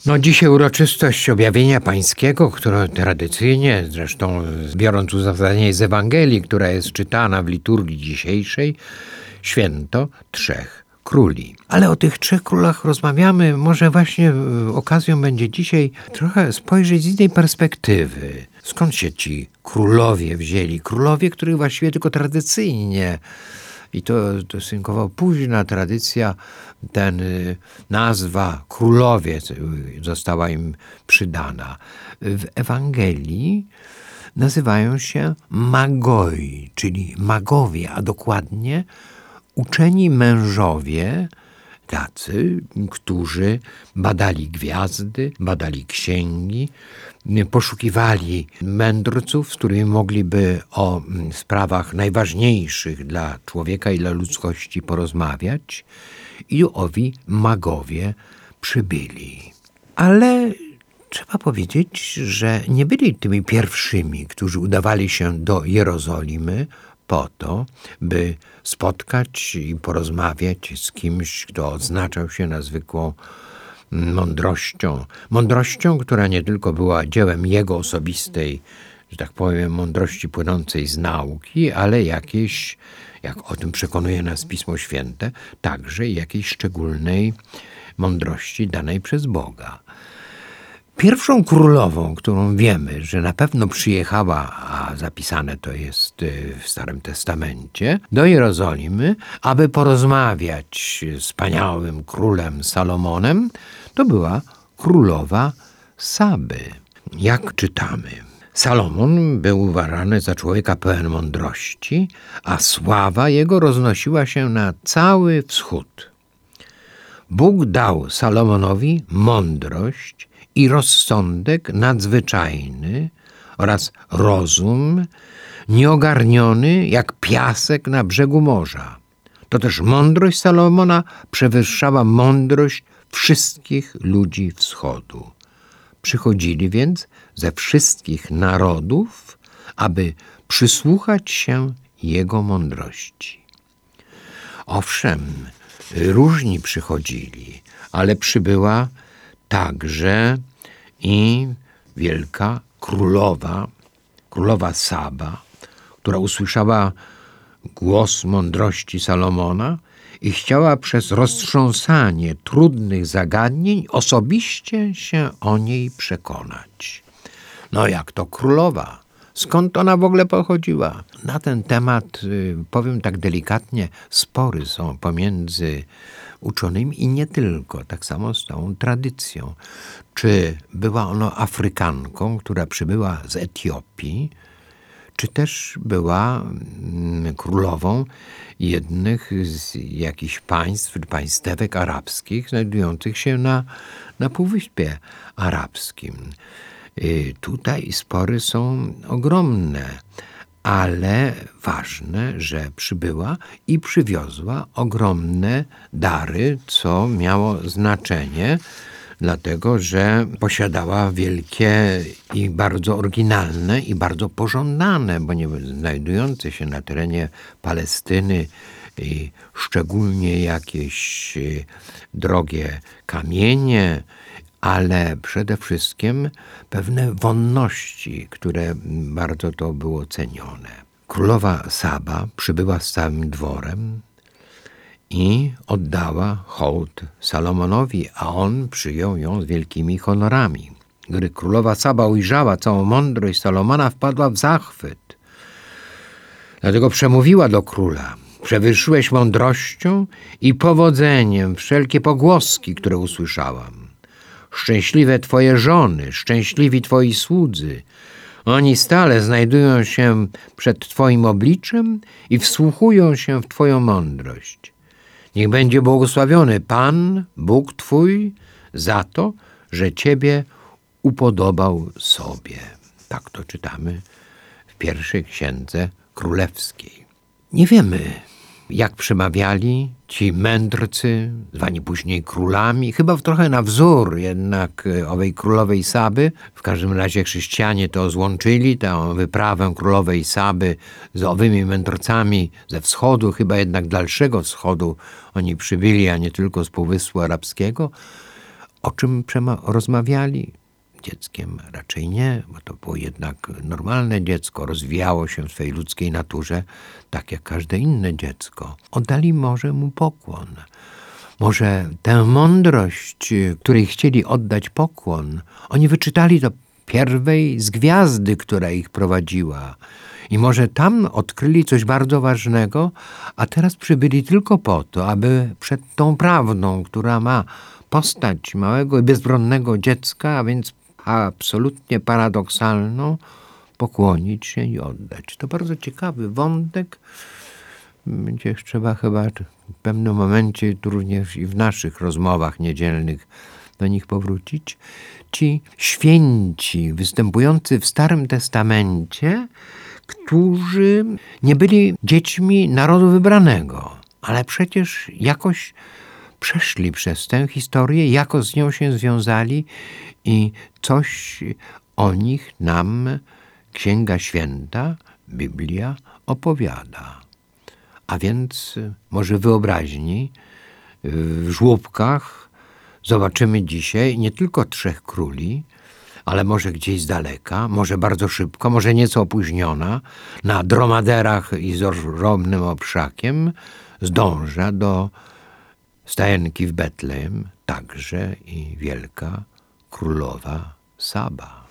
No dzisiaj uroczystość objawienia pańskiego, które tradycyjnie, zresztą biorąc uzasadnienie z Ewangelii, która jest czytana w liturgii dzisiejszej, święto trzech króli. Ale o tych trzech królach rozmawiamy, może właśnie okazją będzie dzisiaj trochę spojrzeć z innej perspektywy. Skąd się ci królowie wzięli? Królowie, których właściwie tylko tradycyjnie, i to stosunkowo późna tradycja, nazwa królowie została im przydana. W Ewangelii nazywają się magoi, czyli magowie, a dokładnie uczeni mężowie, tacy, którzy badali gwiazdy, badali księgi, poszukiwali mędrców, z którymi mogliby o sprawach najważniejszych dla człowieka i dla ludzkości porozmawiać, i owi magowie przybyli. Ale trzeba powiedzieć, że nie byli tymi pierwszymi, którzy udawali się do Jerozolimy po to, by spotkać i porozmawiać z kimś, kto odznaczał się niezwykłą mądrością. Mądrością, która nie tylko była dziełem jego osobistej, że tak powiem, mądrości płynącej z nauki, ale jakiejś, jak o tym przekonuje nas Pismo Święte, także jakiejś szczególnej mądrości danej przez Boga. Pierwszą królową, którą wiemy, że na pewno przyjechała, a zapisane to jest w Starym Testamencie, do Jerozolimy, aby porozmawiać z wspaniałym królem Salomonem, to była królowa Saby. Jak czytamy, Salomon był uważany za człowieka pełen mądrości, a sława jego roznosiła się na cały wschód. Bóg dał Salomonowi mądrość i rozsądek nadzwyczajny oraz rozum nieogarniony jak piasek na brzegu morza. To też mądrość Salomona przewyższała mądrość wszystkich ludzi wschodu. Przychodzili więc ze wszystkich narodów, aby przysłuchać się jego mądrości. Owszem, różni przychodzili, ale przybyła także i wielka królowa Saba, która usłyszała głos mądrości Salomona i chciała przez roztrząsanie trudnych zagadnień osobiście się o niej przekonać. No jak to królowa? Skąd ona w ogóle pochodziła? Na ten temat, powiem tak delikatnie, spory są pomiędzy uczonymi i nie tylko, tak samo z tą tradycją. Czy była ona Afrykanką, która przybyła z Etiopii, czy też była królową jednych z jakichś państw, państewek arabskich znajdujących się na Półwyspie Arabskim. Tutaj spory są ogromne, ale ważne, że przybyła i przywiozła ogromne dary, co miało znaczenie, dlatego że posiadała wielkie i bardzo oryginalne i bardzo pożądane, bo nie znajdujące się na terenie Palestyny i szczególnie jakieś drogie kamienie, ale przede wszystkim pewne wonności, które bardzo to było cenione. Królowa Saba przybyła z całym dworem i oddała hołd Salomonowi, a on przyjął ją z wielkimi honorami. Gdy królowa Saba ujrzała całą mądrość Salomona, wpadła w zachwyt. Dlatego przemówiła do króla: przewyższyłeś mądrością i powodzeniem wszelkie pogłoski, które usłyszałam. Szczęśliwe twoje żony, szczęśliwi twoi słudzy. Oni stale znajdują się przed twoim obliczem i wsłuchują się w twoją mądrość. Niech będzie błogosławiony Pan, Bóg twój, za to, że ciebie upodobał sobie. Tak to czytamy w pierwszej księdze królewskiej. Nie wiemy, jak przemawiali ci mędrcy, zwani później królami, chyba trochę na wzór jednak owej królowej Saby. W każdym razie chrześcijanie to złączyli, tę wyprawę królowej Saby z owymi mędrcami ze wschodu, chyba jednak dalszego wschodu oni przybyli, a nie tylko z Półwyspu Arabskiego. O czym rozmawiali? Dzieckiem raczej nie, bo to było jednak normalne dziecko, rozwijało się w swej ludzkiej naturze, tak jak każde inne dziecko. Oddali może mu pokłon. Może tę mądrość, której chcieli oddać pokłon, oni wyczytali to pierwej z gwiazdy, która ich prowadziła. I może tam odkryli coś bardzo ważnego, a teraz przybyli tylko po to, aby przed tą prawdą, która ma postać małego i bezbronnego dziecka, a więc absolutnie paradoksalną, pokłonić się i oddać. To bardzo ciekawy wątek. Będzie trzeba chyba w pewnym momencie również i w naszych rozmowach niedzielnych do nich powrócić. Ci święci występujący w Starym Testamencie, którzy nie byli dziećmi narodu wybranego, ale przecież jakoś przeszli przez tę historię, jakoś z nią się związali i coś o nich nam Księga Święta, Biblia opowiada. A więc może wyobraźni w żłóbkach zobaczymy dzisiaj nie tylko 3 króli, ale może gdzieś z daleka, może bardzo szybko, może nieco opóźniona, na dromaderach i z ogromnym oprzakiem zdąża do stajenki w Betlejem także i wielka królowa Saba.